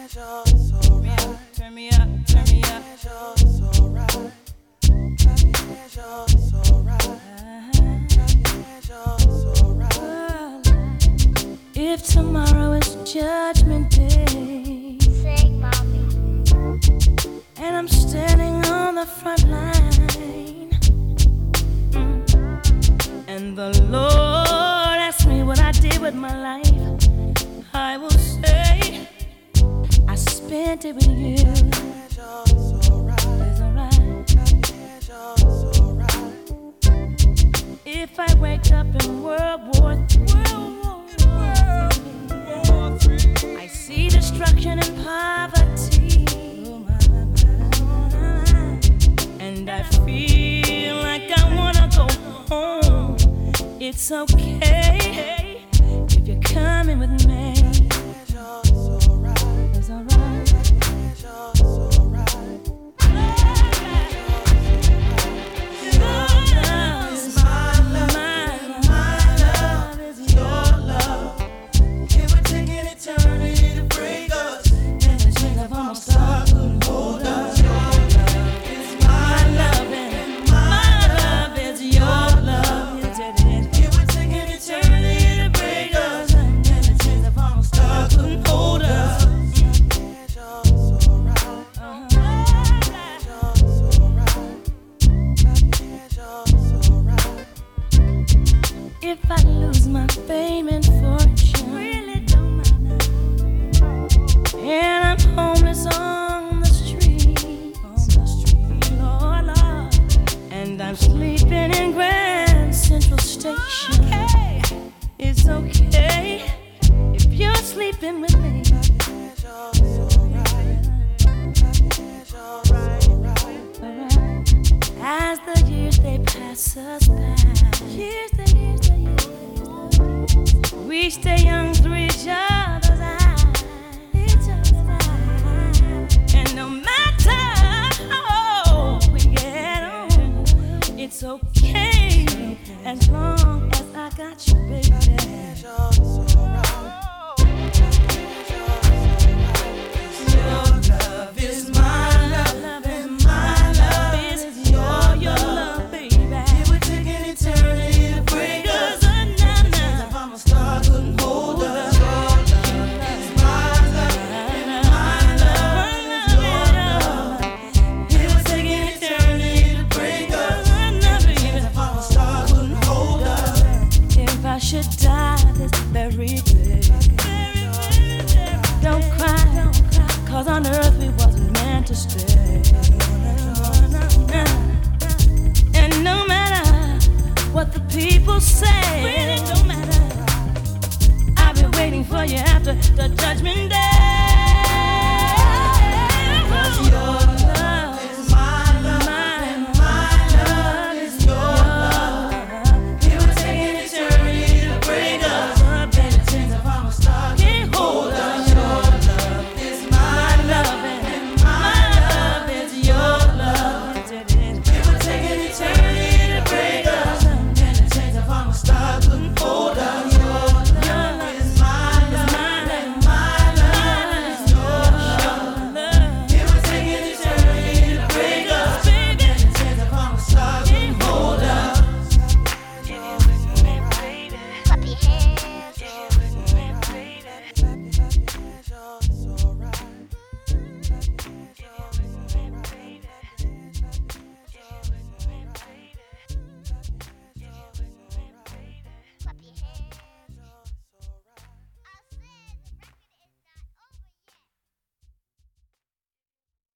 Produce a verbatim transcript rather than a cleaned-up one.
Turn me up, turn me up. If tomorrow is Judgment Day, Sing, mommy. and I'm standing on the front line, mm, and the Lord asks me what I did with my life, I will say I spent it with you. It's alright. If I wake up in World War Three, I see destruction and poverty, and I feel like I wanna go home. It's okay if you're coming with me. It's alright. If I lose my fame and fortune, really don't matter, and I'm homeless on the street, on the street, Lord, Lord, and I'm sleeping in Grand Central Station, okay. It's okay if you're sleeping with me. As the years they pass us by, years they years they years, we stay young through each other's eyes, each other's eyes. And no matter how old we get on, it's okay as long as I got you, baby. Should die this very day. Don't cry, cause on earth we wasn't meant to stay. And no matter what the people say, really don't matter, I've been waiting for you after the judgment